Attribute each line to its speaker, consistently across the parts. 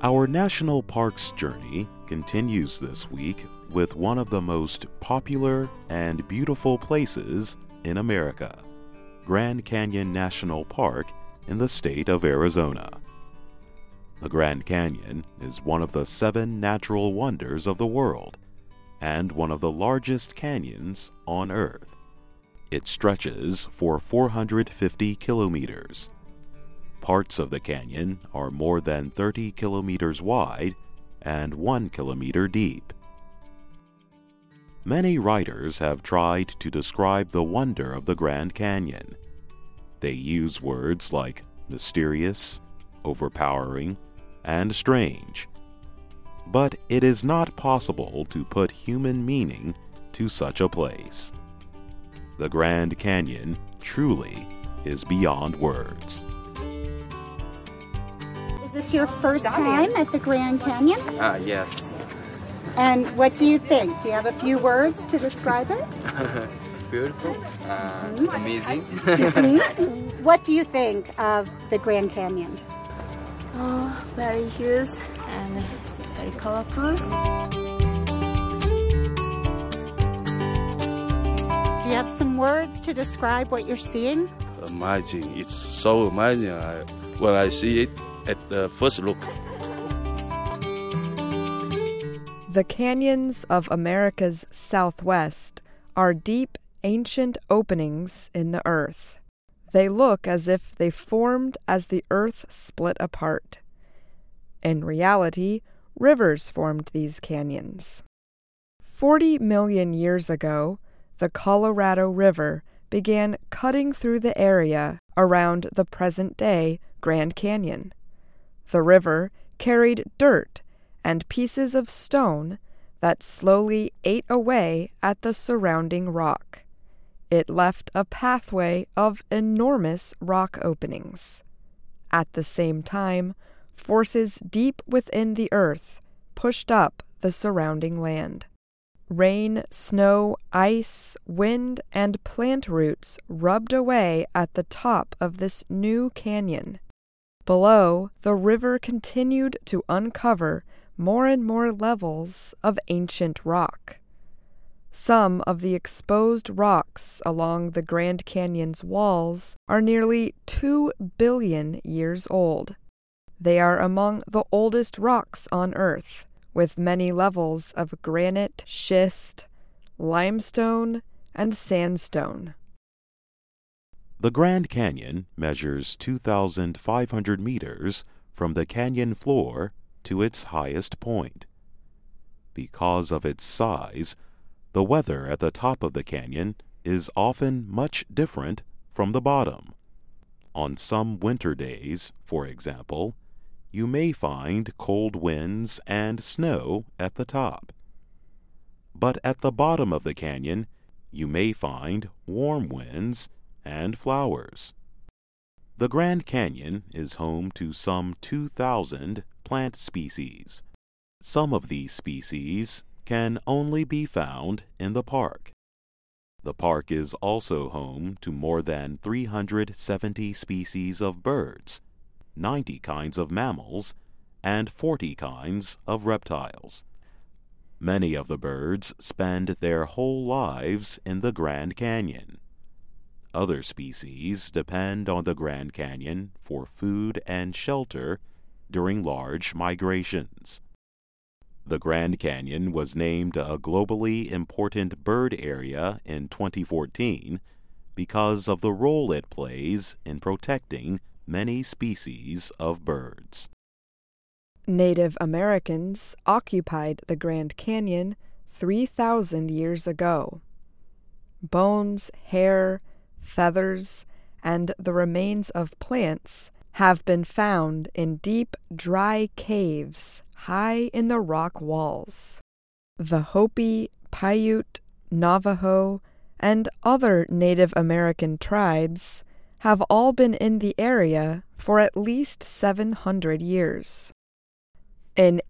Speaker 1: Our national parks journey continues this week with one of the most popular and beautiful places in America, Grand Canyon National Park in the state of Arizona. The Grand Canyon is one of the 7 natural wonders of the world and one of the largest canyons on Earth. It stretches for 450 kilometers. Parts of the canyon are more than 30 kilometers wide and 1 kilometer deep. Many writers have tried to describe the wonder of the Grand Canyon. They use words like mysterious, overpowering, and strange. But it is not possible to put human meaning to such a place. The Grand Canyon truly is beyond words.
Speaker 2: Is this your first time at the Grand Canyon?
Speaker 3: Yes.
Speaker 2: And what do you think? Do you have a few words to describe it?
Speaker 3: Beautiful. Amazing.
Speaker 2: What do you think of the Grand Canyon?
Speaker 4: Oh, very huge and very colorful.
Speaker 2: Do you have some words to describe what you're seeing?
Speaker 5: Amazing. It's so amazing when I see it at the first look.
Speaker 6: The canyons of America's Southwest are deep, ancient openings in the earth. They look as if they formed as the earth split apart. In reality, rivers formed these canyons. 40 million years ago, the Colorado River began cutting through the area around the present-day Grand Canyon. The river carried dirt and pieces of stone that slowly ate away at the surrounding rock. It left a pathway of enormous rock openings. At the same time, forces deep within the earth pushed up the surrounding land. Rain, snow, ice, wind, and plant roots rubbed away at the top of this new canyon. Below, the river continued to uncover more and more levels of ancient rock. Some of the exposed rocks along the Grand Canyon's walls are nearly 2 billion years old. They are among the oldest rocks on Earth, with many levels of granite, schist, limestone, and sandstone.
Speaker 1: The Grand Canyon measures 2,500 meters from the canyon floor to its highest point. Because of its size, the weather at the top of the canyon is often much different from the bottom. On some winter days, for example, you may find cold winds and snow at the top. But at the bottom of the canyon, you may find warm winds and flowers. The Grand Canyon is home to some 2,000 plant species. Some of these species can only be found in the park. The park is also home to more than 370 species of birds, 90 kinds of mammals, and 40 kinds of reptiles. Many of the birds spend their whole lives in the Grand Canyon. Other species depend on the Grand Canyon for food and shelter during large migrations. The Grand Canyon was named a globally important bird area in 2014 because of the role it plays in protecting many species of birds.
Speaker 6: Native Americans occupied the Grand Canyon 3,000 years ago. Bones, hair, feathers, and the remains of plants have been found in deep, dry caves high in the rock walls. The Hopi, Paiute, Navajo, and other Native American tribes have all been in the area for at least 700 years. In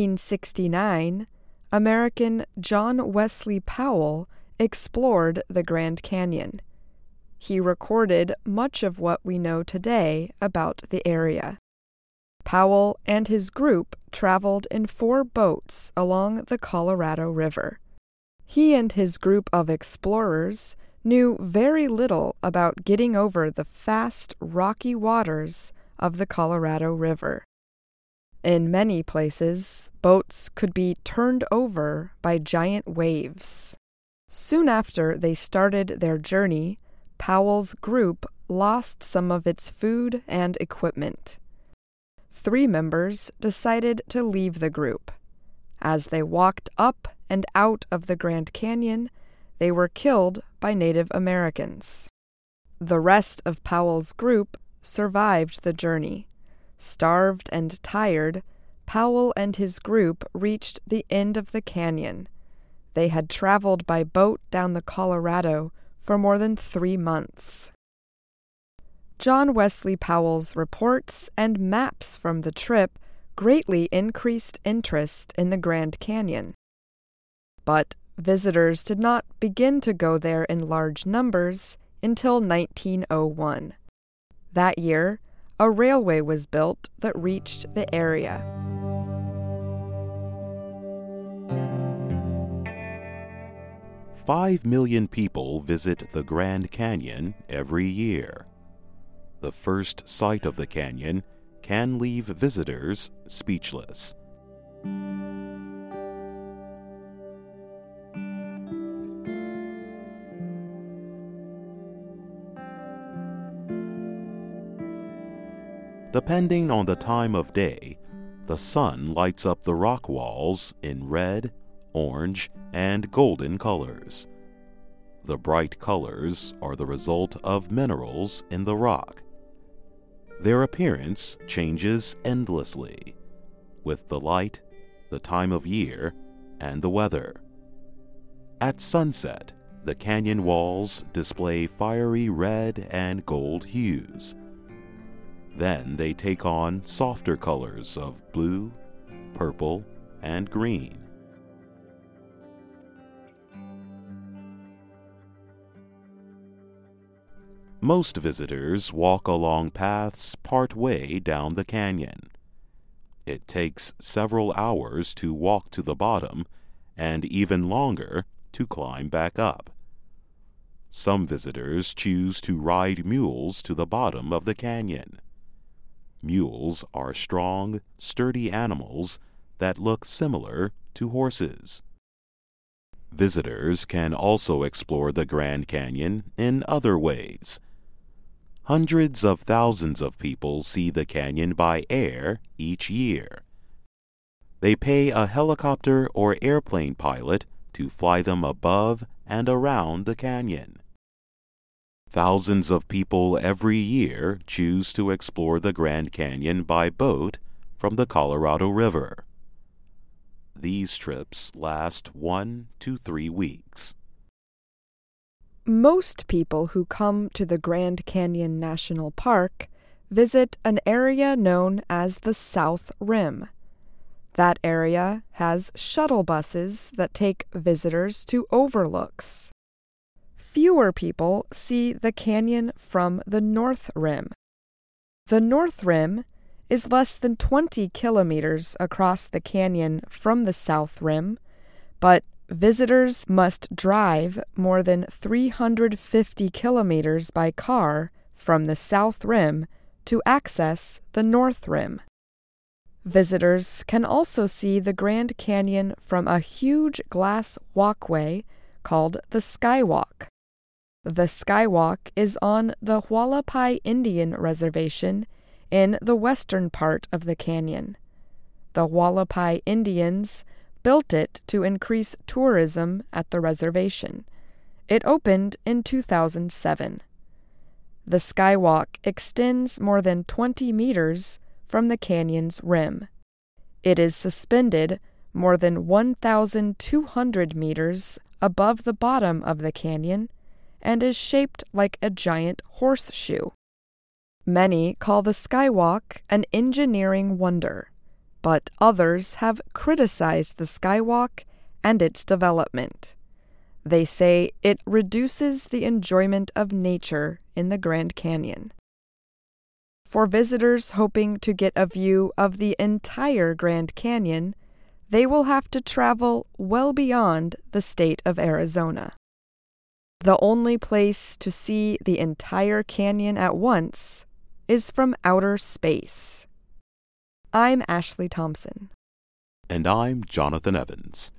Speaker 6: 1869, American John Wesley Powell explored the Grand Canyon. He recorded much of what we know today about the area. Powell and his group traveled in 4 boats along the Colorado River. He and his group of explorers knew very little about getting over the fast, rocky waters of the Colorado River. In many places, boats could be turned over by giant waves. Soon after they started their journey, Powell's group lost some of its food and equipment. 3 members decided to leave the group. As they walked up and out of the Grand Canyon, they were killed by Native Americans. The rest of Powell's group survived the journey. Starved and tired, Powell and his group reached the end of the canyon. They had traveled by boat down the Colorado for more than 3 months. John Wesley Powell's reports and maps from the trip greatly increased interest in the Grand Canyon. But visitors did not begin to go there in large numbers until 1901. That year, a railway was built that reached the area.
Speaker 1: "5 million people visit the Grand Canyon every year. The first sight of the canyon can leave visitors speechless. Depending on the time of day, the sun lights up the rock walls in red, orange, and golden colors. The bright colors are the result of minerals in the rock. Their appearance changes endlessly with the light, the time of year, and the weather. At sunset, the canyon walls display fiery red and gold hues. Then they take on softer colors of blue, purple, and green. Most visitors walk along paths part way down the canyon. It takes several hours to walk to the bottom and even longer to climb back up. Some visitors choose to ride mules to the bottom of the canyon. Mules are strong, sturdy animals that look similar to horses. Visitors can also explore the Grand Canyon in other ways. Hundreds of thousands of people see the canyon by air each year. They pay a helicopter or airplane pilot to fly them above and around the canyon. Thousands of people every year choose to explore the Grand Canyon by boat from the Colorado River. These trips last 1 to 3 weeks.
Speaker 6: Most people who come to the Grand Canyon National Park visit an area known as the South Rim. That area has shuttle buses that take visitors to overlooks. Fewer people see the canyon from the North Rim. The North Rim is less than 20 kilometers across the canyon from the South Rim, but visitors must drive more than 350 kilometers by car from the South Rim to access the North Rim. Visitors can also see the Grand Canyon from a huge glass walkway called the Skywalk. The Skywalk is on the Hualapai Indian Reservation in the western part of the canyon. The Hualapai Indians built it to increase tourism at the reservation. It opened in 2007. The Skywalk extends more than 20 meters from the canyon's rim. It is suspended more than 1,200 meters above the bottom of the canyon and is shaped like a giant horseshoe. Many call the Skywalk an engineering wonder, but others have criticized the Skywalk and its development. They say it reduces the enjoyment of nature in the Grand Canyon. For visitors hoping to get a view of the entire Grand Canyon, they will have to travel well beyond the state of Arizona. The only place to see the entire canyon at once is from outer space. I'm Ashley Thompson.
Speaker 1: And I'm Jonathan Evans.